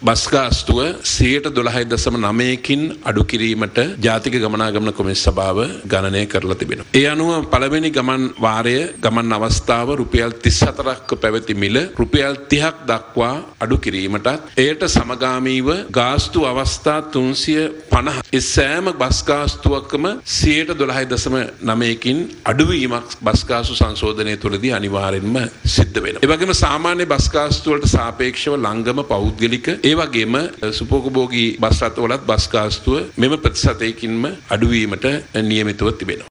Bus ගාස්තුව 12.9කින් අඩු කිරීමට ජාතික ගමනාගමන කොමිස් සභාව ගණනය කරලා තිබෙනවා. ඒ අනුව පළවෙනි ගමන් වාරය ගමන් අවස්ථාව රුපියල් 34ක පැවති මිල රුපියල් 30ක් දක්වා අඩු කිරීමටත් එයට සමගාමීව ගාස්තු අවස්ථා 350 ඒ සෑම බස් ගාස්තුවකම 12.9කින් අඩුවීමක් බස් ගාස්තු සංශෝධනය තුළදී අනිවාර්යෙන්ම සිද්ධ වෙනවා. ඒ වගේම සාමාන්‍ය බස් ගාස්තු වලට සාපේක්ෂව ලංගම පෞද්ගලික ඒ වගේම සුපෝගභෝගී බස් රථවලත් බස් ගාස්තුව මෙම ප්‍රතිශතයකින්ම අඩුවීමට නියමිතව තිබෙනවා.